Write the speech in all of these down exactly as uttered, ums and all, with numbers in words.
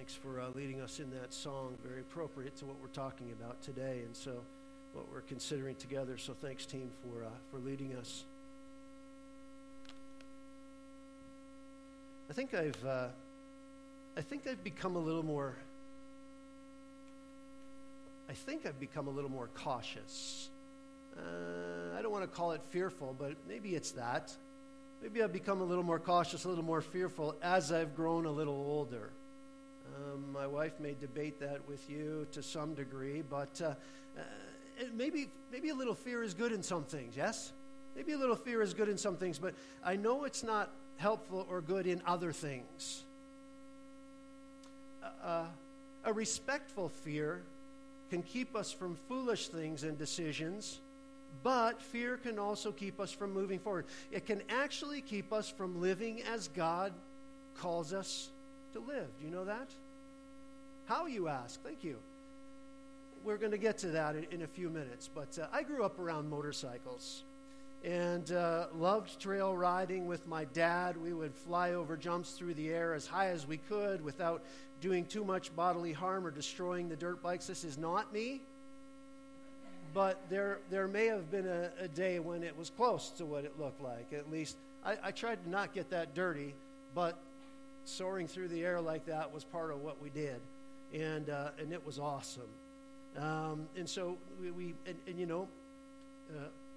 thanks for uh, leading us in that song, very appropriate to what we're talking about today, and so what we're considering together. So thanks, team, for uh, for leading us. I think I've uh, I think I've become a little more. I think I've become a little more cautious. Uh, I don't want to call it fearful, but maybe it's that. Maybe I've become a little more cautious, a little more fearful as I've grown a little older. Um, my wife may debate that with you to some degree, but uh, uh, maybe maybe a little fear is good in some things, yes? Maybe a little fear is good in some things, but I know it's not helpful or good in other things. Uh, a respectful fear can keep us from foolish things and decisions, but fear can also keep us from moving forward. It can actually keep us from living as God calls us to live. Do you know that? How, you ask? Thank you. We're going to get to that in, in a few minutes, but uh, I grew up around motorcycles and uh, loved trail riding with my dad. We would fly over jumps through the air as high as we could without doing too much bodily harm or destroying the dirt bikes. This is not me. But there there may have been a, a day when it was close to what it looked like. At least I, I tried to not get that dirty, but soaring through the air like that was part of what we did. And uh, and it was awesome. Um, and so we, we and, and you know, uh,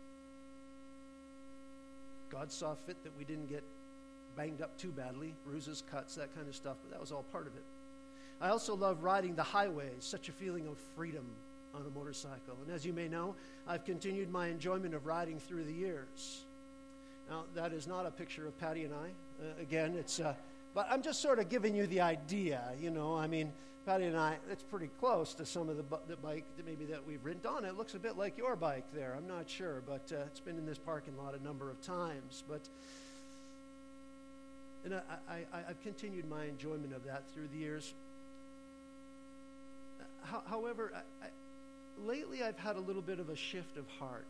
God saw fit that we didn't get banged up too badly, bruises, cuts, that kind of stuff, but that was all part of it. I also love riding the highways, such a feeling of freedom on a motorcycle. And as you may know, I've continued my enjoyment of riding through the years. Now, that is not a picture of Patty and I. Uh, again, it's, uh, but I'm just sort of giving you the idea, you know. I mean, Patty and I, it's pretty close to some of the, bu- the bike that maybe that we've ridden on. It looks a bit like your bike there. I'm not sure, but uh, it's been in this parking lot a number of times. But, and I, I, I, I've continued my enjoyment of that through the years. Uh, however, I, I lately, I've had a little bit of a shift of heart.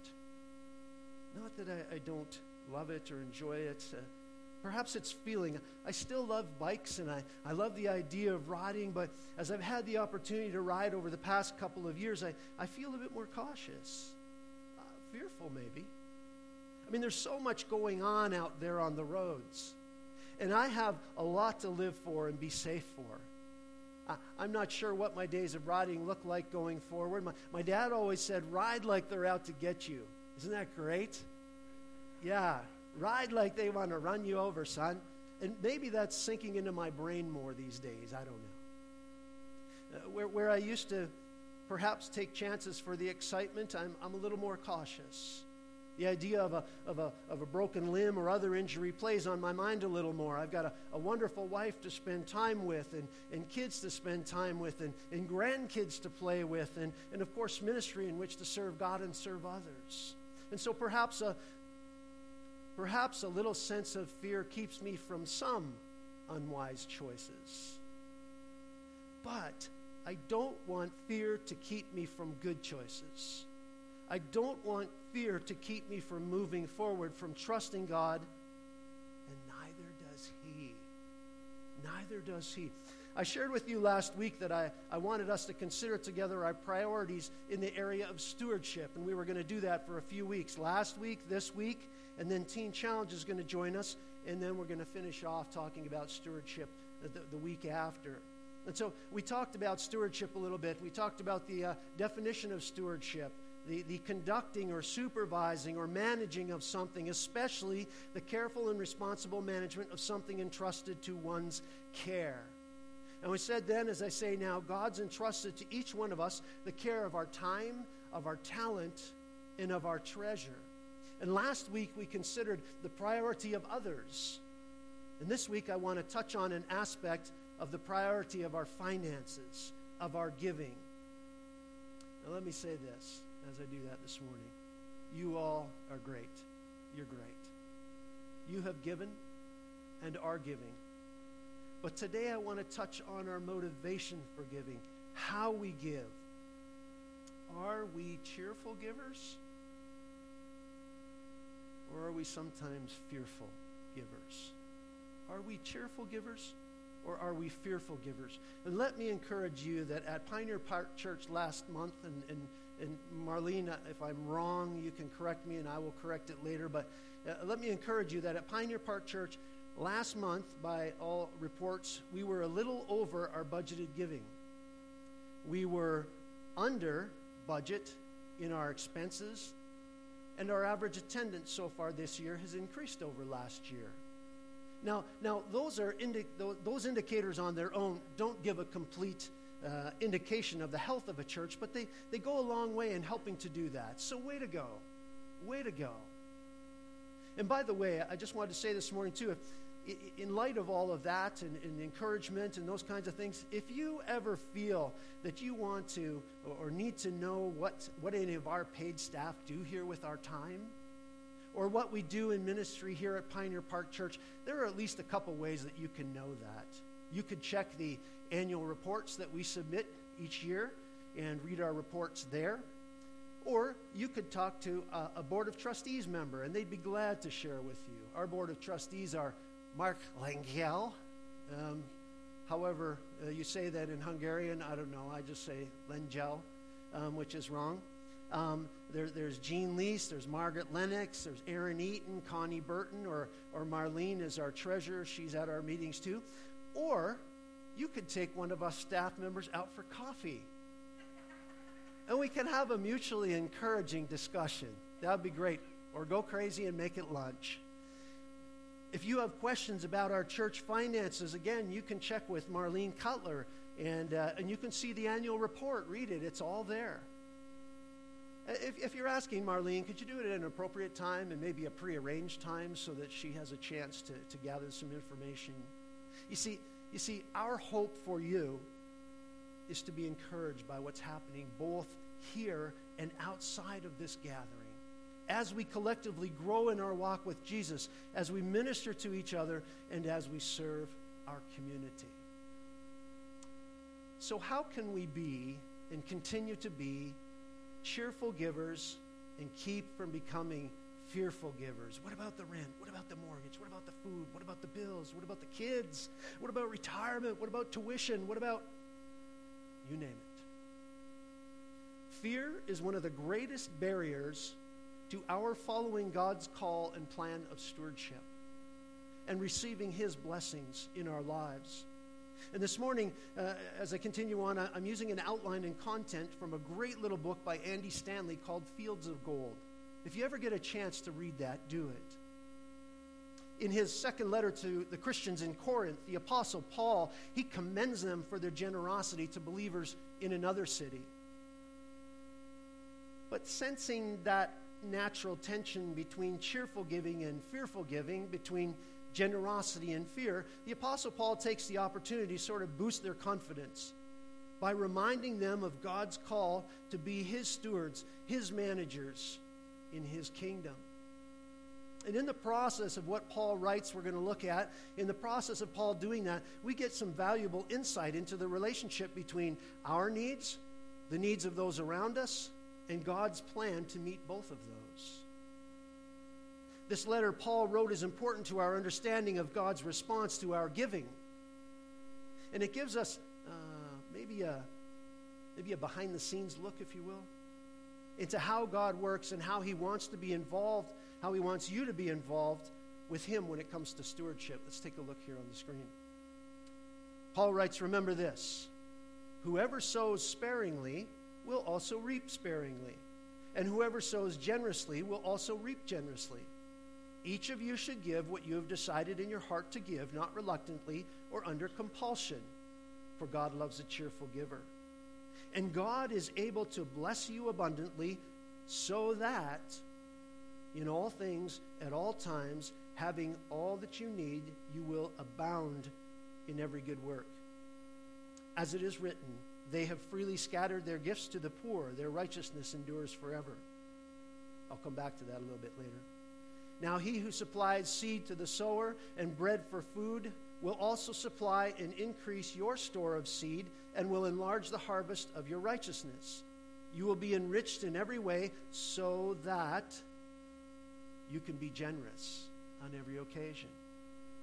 Not that I, I don't love it or enjoy it. Uh, perhaps it's feeling. I still love bikes, and I, I love the idea of riding, but as I've had the opportunity to ride over the past couple of years, I, I feel a bit more cautious. Uh, fearful, maybe. I mean, there's so much going on out there on the roads, and I have a lot to live for and be safe for. I'm not sure what my days of riding look like going forward. My, my dad always said, ride like they're out to get you. Isn't that great? Yeah, ride like they want to run you over, son. And maybe that's sinking into my brain more these days. I don't know. Uh, where, where I used to perhaps take chances for the excitement, I'm, I'm a little more cautious. The idea of a, of, a, of a broken limb or other injury plays on my mind a little more. I've got a, a wonderful wife to spend time with, and, and kids to spend time with, and, and grandkids to play with, and, and of course ministry in which to serve God and serve others. And so perhaps a, perhaps a little sense of fear keeps me from some unwise choices. But I don't want fear to keep me from good choices. I don't want fear to keep me from moving forward, from trusting God, and neither does He. Neither does He. I shared with you last week that I, I wanted us to consider together our priorities in the area of stewardship, and we were going to do that for a few weeks. Last week, this week, and then Teen Challenge is going to join us, and then we're going to finish off talking about stewardship the, the week after. And so we talked about stewardship a little bit. We talked about the uh, definition of stewardship. The, the conducting or supervising or managing of something, especially the careful and responsible management of something entrusted to one's care. And we said then, as I say now, God's entrusted to each one of us the care of our time, of our talent, and of our treasure. And last week we considered the priority of others. And this week I want to touch on an aspect of the priority of our finances, of our giving. Now let me say this. As I do that this morning, you all are great. You're great. You have given and are giving. But today I want to touch on our motivation for giving, how we give. Are we cheerful givers? Or are we sometimes fearful givers? Are we cheerful givers or are we fearful givers? And let me encourage you that at Pioneer Park Church last month, and, and, and Marlene, if I'm wrong, you can correct me and I will correct it later, but uh, let me encourage you that at Pioneer Park Church last month, by all reports, we were a little over our budgeted giving. We were under budget in our expenses, and our average attendance so far this year has increased over last year. Now, now those are indi- those indicators on their own don't give a complete uh, indication of the health of a church, but they, they go a long way in helping to do that. So way to go. Way to go. And by the way, I just wanted to say this morning too, if, in light of all of that and, and encouragement and those kinds of things, if you ever feel that you want to or need to know what, what any of our paid staff do here with our time, or what we do in ministry here at Pioneer Park Church, there are at least a couple ways that you can know that. You could check the annual reports that we submit each year and read our reports there. Or you could talk to a, a Board of Trustees member, and they'd be glad to share with you. Our Board of Trustees are Mark Lengyel. Um, however, uh, you say that in Hungarian, I don't know, I just say Lengyel, um, which is wrong. Um, there, there's Jean Lease, there's Margaret Lennox, there's Aaron Eaton, Connie Burton, or, or Marlene is our treasurer. She's at our meetings too. Or you could take one of us staff members out for coffee. And we can have a mutually encouraging discussion. That would be great. Or go crazy and make it lunch. If you have questions about our church finances, again, you can check with Marlene Cutler, and, uh, and you can see the annual report. Read it. It's all there. If, if you're asking Marlene, could you do it at an appropriate time and maybe a prearranged time so that she has a chance to, to gather some information? You see, you see, our hope for you is to be encouraged by what's happening both here and outside of this gathering. As we collectively grow in our walk with Jesus, as we minister to each other, and as we serve our community. So how can we be and continue to be cheerful givers and keep from becoming fearful givers? What about the rent? What about the mortgage? What about the food? What about the bills? What about the kids? What about retirement? What about tuition? What about, you name it. Fear is one of the greatest barriers to our following God's call and plan of stewardship and receiving his blessings in our lives. And this morning, uh, as I continue on, I, I'm using an outline and content from a great little book by Andy Stanley called Fields of Gold. If you ever get a chance to read that, do it. In his second letter to the Christians in Corinth, the Apostle Paul, he commends them for their generosity to believers in another city. But sensing that natural tension between cheerful giving and fearful giving, between generosity and fear, the Apostle Paul takes the opportunity to sort of boost their confidence by reminding them of God's call to be his stewards, his managers in his kingdom. And in the process of what Paul writes, we're going to look at, in the process of Paul doing that, we get some valuable insight into the relationship between our needs, the needs of those around us, and God's plan to meet both of those. This letter Paul wrote is important to our understanding of God's response to our giving. And it gives us uh, maybe a maybe a behind-the-scenes look, if you will, into how God works and how he wants to be involved, how he wants you to be involved with him when it comes to stewardship. Let's take a look here on the screen. Paul writes, remember this, whoever sows sparingly will also reap sparingly, and whoever sows generously will also reap generously. Each of you should give what you have decided in your heart to give, not reluctantly or under compulsion, for God loves a cheerful giver. And God is able to bless you abundantly so that in all things, at all times, having all that you need, you will abound in every good work. As it is written, they have freely scattered their gifts to the poor. Their righteousness endures forever. I'll come back to that a little bit later. Now he who supplies seed to the sower and bread for food will also supply and increase your store of seed and will enlarge the harvest of your righteousness. You will be enriched in every way so that you can be generous on every occasion.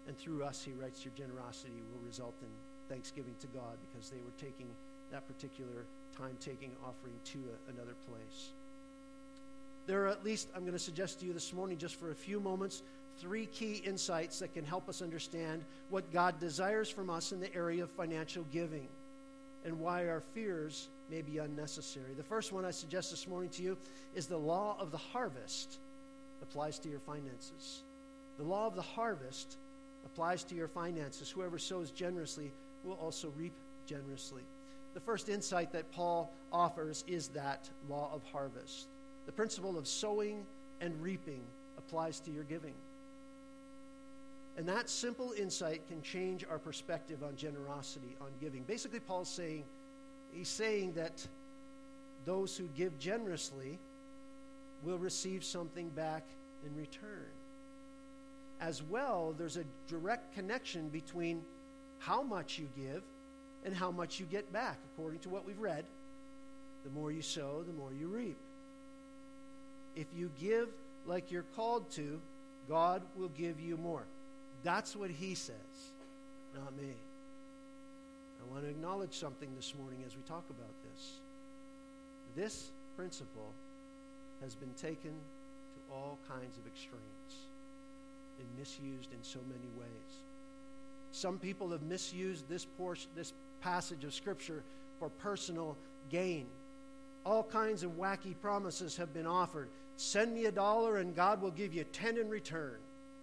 And through us, he writes, your generosity will result in thanksgiving to God because they were taking that particular time-taking offering to a, another place. There are at least, I'm going to suggest to you this morning, just for a few moments, three key insights that can help us understand what God desires from us in the area of financial giving and why our fears may be unnecessary. The first one I suggest this morning to you is the law of the harvest applies to your finances. The law of the harvest applies to your finances. Whoever sows generously will also reap generously. The first insight that Paul offers is that law of harvest. The principle of sowing and reaping applies to your giving. And that simple insight can change our perspective on generosity, on giving. Basically, Paul's saying, he's saying that those who give generously will receive something back in return. As well, there's a direct connection between how much you give and how much you get back, according to what we've read. The more you sow, the more you reap. If you give like you're called to, God will give you more. That's what he says, not me. I want to acknowledge something this morning as we talk about this. This principle has been taken to all kinds of extremes and misused in so many ways. Some people have misused this portion, this passage of Scripture for personal gain. All kinds of wacky promises have been offered. Send me a dollar and God will give you ten in return.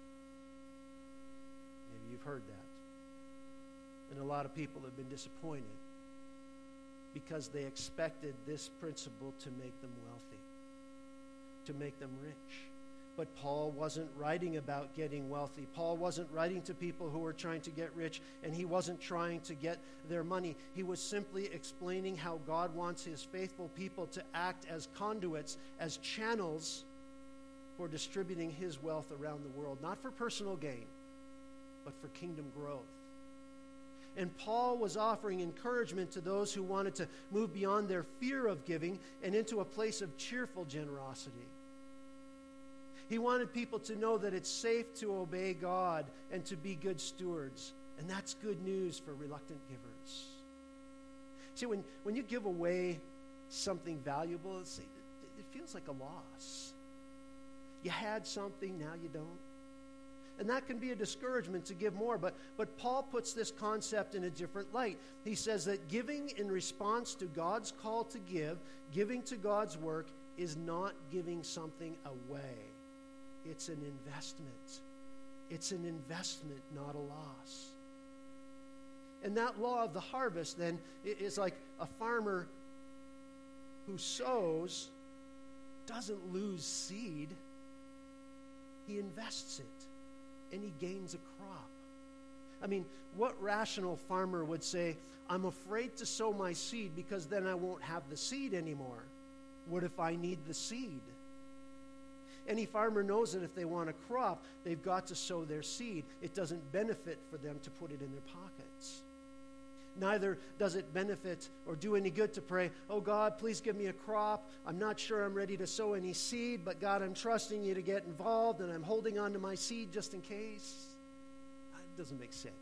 Maybe you've heard that. And a lot of people have been disappointed because they expected this principle to make them wealthy, to make them rich. But Paul wasn't writing about getting wealthy. Paul wasn't writing to people who were trying to get rich, and he wasn't trying to get their money. He was simply explaining how God wants his faithful people to act as conduits, as channels for distributing his wealth around the world, not for personal gain, but for kingdom growth. And Paul was offering encouragement to those who wanted to move beyond their fear of giving and into a place of cheerful generosity. He wanted people to know that it's safe to obey God and to be good stewards. And that's good news for reluctant givers. See, when, when you give away something valuable, it's, it, it feels like a loss. You had something, now you don't. And that can be a discouragement to give more. But, but Paul puts this concept in a different light. He says that giving in response to God's call to give, giving to God's work, is not giving something away. It's an investment. It's an investment, not a loss. And that law of the harvest, then, is like a farmer who sows doesn't lose seed. He invests it, and he gains a crop. I mean, what rational farmer would say, I'm afraid to sow my seed because then I won't have the seed anymore? What if I need the seed? Any farmer knows that if they want a crop, they've got to sow their seed. It doesn't benefit for them to put it in their pockets. Neither does it benefit or do any good to pray, oh God, please give me a crop. I'm not sure I'm ready to sow any seed, but God, I'm trusting you to get involved, and I'm holding on to my seed just in case. It doesn't make sense.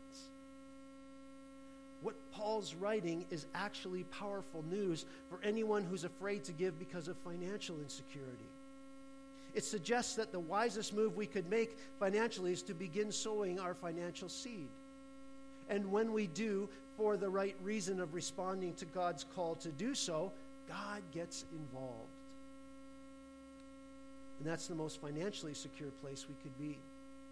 What Paul's writing is actually powerful news for anyone who's afraid to give because of financial insecurity. It suggests that the wisest move we could make financially is to begin sowing our financial seed. And when we do, for the right reason of responding to God's call to do so, God gets involved. And that's the most financially secure place we could be.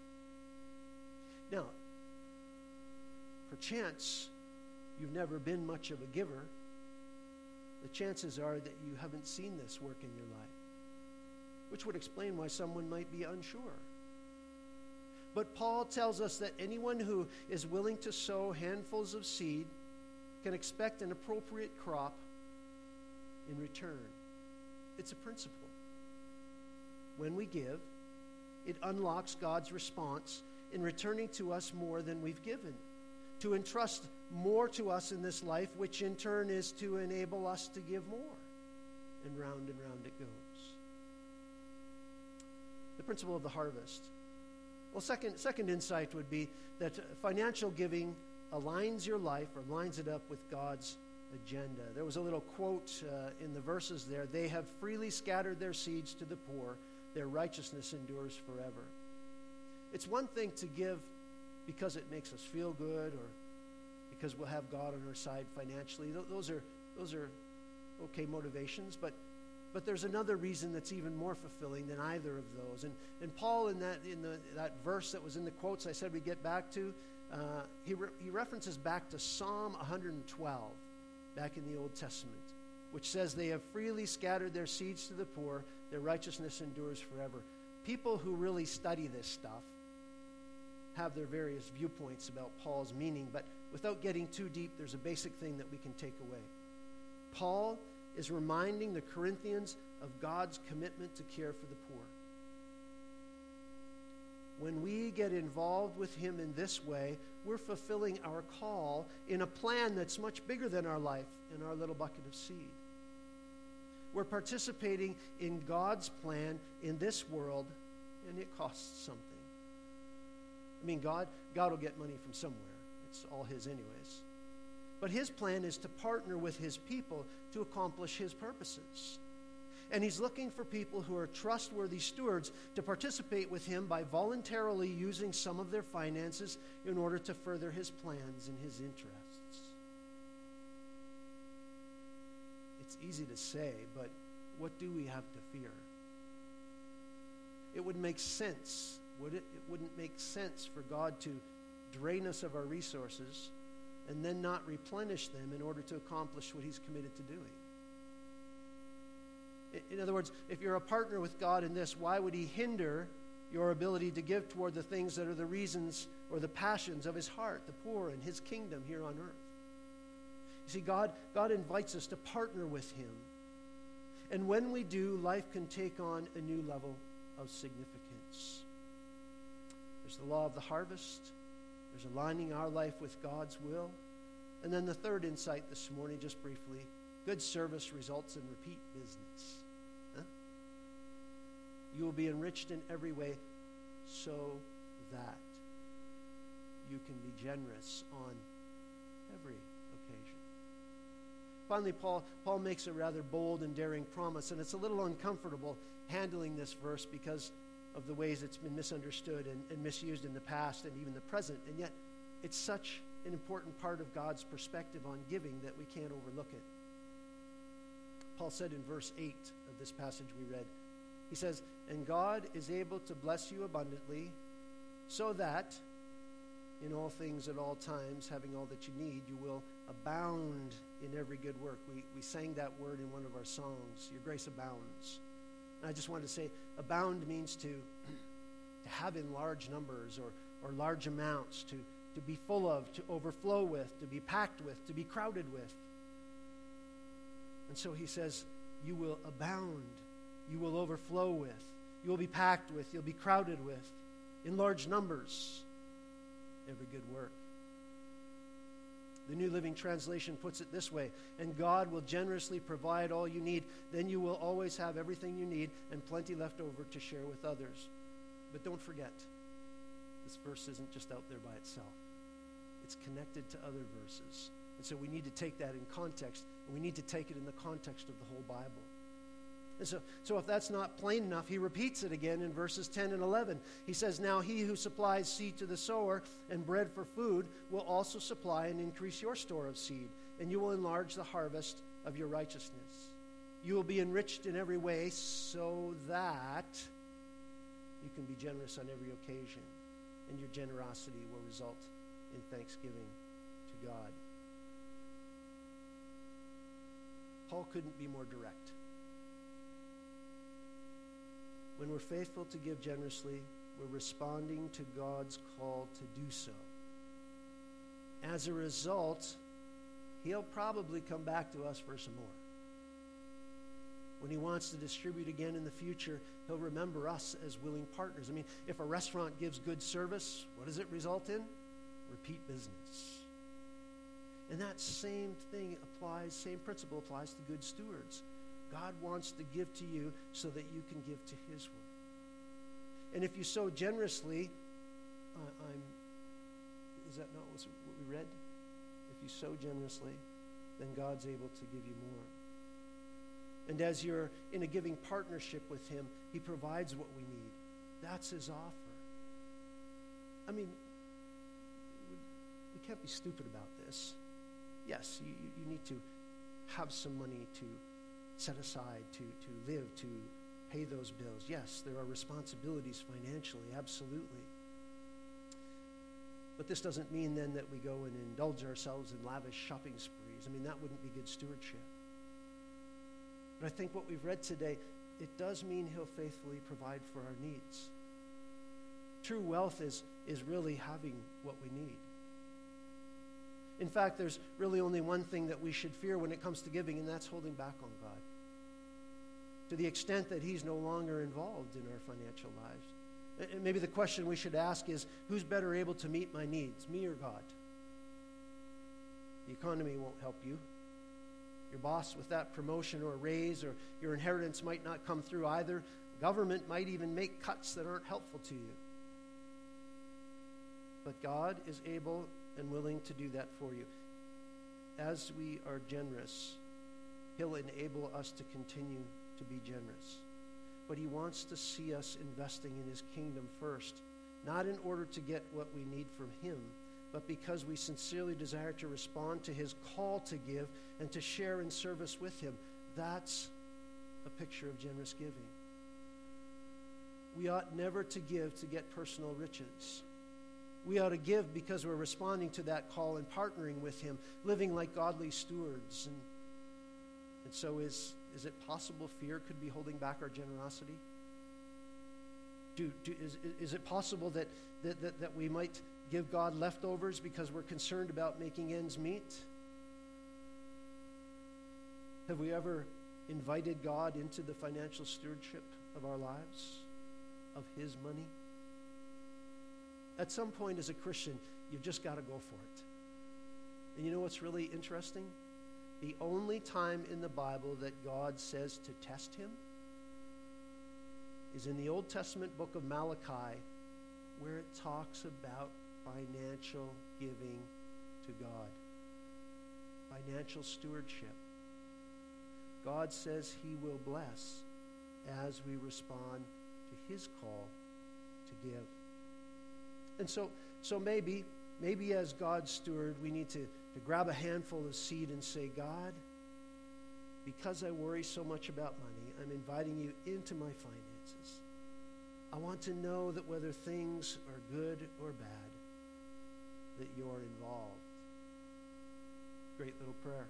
Now, perchance you've never been much of a giver. The chances are that you haven't seen this work in your life, which would explain why someone might be unsure. But Paul tells us that anyone who is willing to sow handfuls of seed can expect an appropriate crop in return. It's a principle. When we give, it unlocks God's response in returning to us more than we've given, to entrust more to us in this life, which in turn is to enable us to give more. And round and round it goes. The principle of the harvest Well, second, second insight would be that financial giving aligns your life or lines it up with God's agenda. There was a little quote uh, in the verses there. They have freely scattered their seeds to the poor. Their righteousness endures forever. It's one thing to give because it makes us feel good or because we'll have God on our side financially. Th- those are those are okay motivations, but but there's another reason that's even more fulfilling than either of those. And and Paul in that in the that verse that was in the quotes I said we get back to, uh, he re- he references back to Psalm one twelve, back in the Old Testament, which says they have freely scattered their seeds to the poor. Their righteousness endures forever. People who really study this stuff have their various viewpoints about Paul's meaning, but without getting too deep, there's a basic thing that we can take away. Paul is reminding the Corinthians of God's commitment to care for the poor. When we get involved with him in this way, we're fulfilling our call in a plan that's much bigger than our life and our little bucket of seed. We're participating in God's plan in this world, and it costs something. I mean, God, God will get money from somewhere. It's all his anyways. But his plan is to partner with his people to accomplish his purposes. And he's looking for people who are trustworthy stewards to participate with him by voluntarily using some of their finances in order to further his plans and his interests. It's easy to say, but what do we have to fear? It would make sense, would it? It wouldn't make sense for God to drain us of our resources and then not replenish them in order to accomplish what he's committed to doing. In other words, if you're a partner with God in this, why would he hinder your ability to give toward the things that are the reasons or the passions of his heart, the poor and his kingdom here on earth? You see, God, God invites us to partner with him. And when we do, life can take on a new level of significance. There's the law of the harvest. There's aligning our life with God's will. And then the third insight this morning, just briefly, good service results in repeat business. Huh? You will be enriched in every way so that you can be generous on every occasion. Finally, Paul, Paul makes a rather bold and daring promise, and it's a little uncomfortable handling this verse because of the ways it's been misunderstood and, and misused in the past and even the present, and yet it's such an important part of God's perspective on giving that we can't overlook it. Paul said in verse eight of this passage we read, he says, "And God is able to bless you abundantly, so that in all things at all times, having all that you need, you will abound in every good work." We, we sang that word in one of our songs, "Your grace abounds." And I just wanted to say, abound means to, to have in large numbers or, or large amounts, to, to be full of, to overflow with, to be packed with, to be crowded with. And so he says, you will abound, you will overflow with, you will be packed with, you'll be crowded with, in large numbers, every good work. The New Living Translation puts it this way, "And God will generously provide all you need. Then you will always have everything you need and plenty left over to share with others." But don't forget, this verse isn't just out there by itself. It's connected to other verses. And so we need to take that in context, and we need to take it in the context of the whole Bible. And so, so if that's not plain enough, he repeats it again in verses ten and eleven. He says, "Now he who supplies seed to the sower and bread for food will also supply and increase your store of seed, and you will enlarge the harvest of your righteousness. You will be enriched in every way so that you can be generous on every occasion, and your generosity will result in thanksgiving to God." Paul couldn't be more direct. When we're faithful to give generously, we're responding to God's call to do so. As a result, he'll probably come back to us for some more. When he wants to distribute again in the future, he'll remember us as willing partners. I mean, if a restaurant gives good service, what does it result in? Repeat business. And that same thing applies, same principle applies to good stewards. God wants to give to you so that you can give to his work. And if you sow generously, I, I'm, is that not what we read? If you sow generously, then God's able to give you more. And as you're in a giving partnership with him, he provides what we need. That's his offer. I mean, we can't be stupid about this. Yes, you, you need to have some money to set aside, to, to live, to pay those bills. Yes, there are responsibilities financially, absolutely. But this doesn't mean then that we go and indulge ourselves in lavish shopping sprees. I mean, that wouldn't be good stewardship. But I think what we've read today, it does mean he'll faithfully provide for our needs. True wealth is, is really having what we need. In fact, there's really only one thing that we should fear when it comes to giving, and that's holding back on God. To the extent that he's no longer involved in our financial lives. Maybe the question we should ask is, who's better able to meet my needs, me or God? The economy won't help you. Your boss with that promotion or raise or your inheritance might not come through either. Government might even make cuts that aren't helpful to you. But God is able and willing to do that for you. As we are generous, he'll enable us to continue to be generous. But he wants to see us investing in his kingdom first, not in order to get what we need from him, but because we sincerely desire to respond to his call to give and to share in service with him. That's a picture of generous giving. We ought never to give to get personal riches. We ought to give because we're responding to that call and partnering with him, living like godly stewards. And, and so is, is it possible fear could be holding back our generosity? Do, do, is, is it possible that, that, that, that we might give God leftovers because we're concerned about making ends meet? Have we ever invited God into the financial stewardship of our lives, of his money? At some point as a Christian, you've just got to go for it. And you know what's really interesting? The only time in the Bible that God says to test him is in the Old Testament book of Malachi, where it talks about financial giving to God, financial stewardship. God says he will bless as we respond to his call to give. And so, so maybe, maybe as God's steward, we need to, to grab a handful of seed and say, God, because I worry so much about money, I'm inviting you into my finances. I want to know that whether things are good or bad, that you're involved. Great little prayer.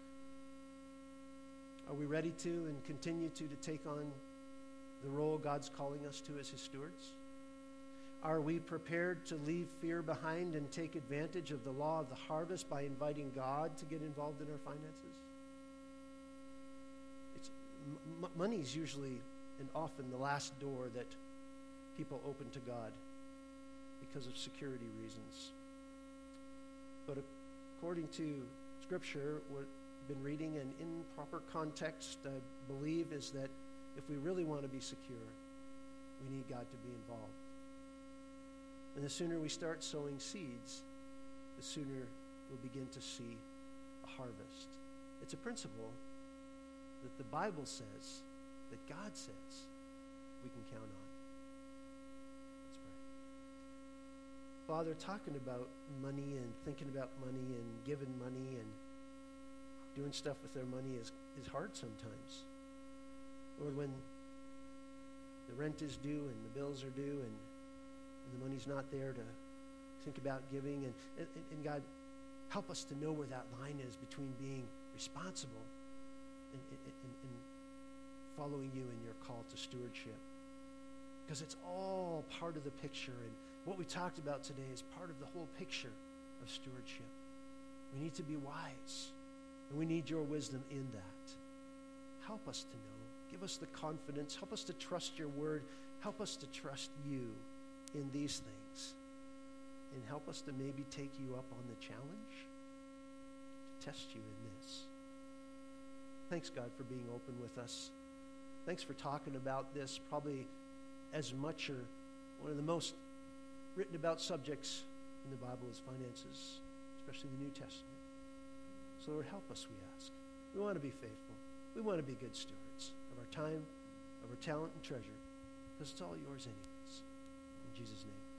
Are we ready to and continue to, to take on the role God's calling us to as his stewards? Are we prepared to leave fear behind and take advantage of the law of the harvest by inviting God to get involved in our finances? It's, m- money is usually and often the last door that people open to God because of security reasons. But according to Scripture, what we've been reading and in proper context, I believe, is that if we really want to be secure, we need God to be involved. And the sooner we start sowing seeds, the sooner we'll begin to see a harvest. It's a principle that the Bible says, that God says, we can count on. Let's pray. Father, talking about money and thinking about money and giving money and doing stuff with their money is, is hard sometimes. Lord, when the rent is due and the bills are due and and the money's not there to think about giving. And, and, and God, help us to know where that line is between being responsible and, and, and following you in your call to stewardship. Because it's all part of the picture. And what we talked about today is part of the whole picture of stewardship. We need to be wise. And we need your wisdom in that. Help us to know. Give us the confidence. Help us to trust your word. Help us to trust you in these things, and help us to maybe take you up on the challenge to test you in this. Thanks, God, for being open with us. Thanks for talking about this, probably as much or one of the most written about subjects in the Bible as finances, especially the New Testament. So Lord, help us, we ask. We want to be faithful. We want to be good stewards of our time, of our talent and treasure, because it's all yours anyways. In Jesus' name.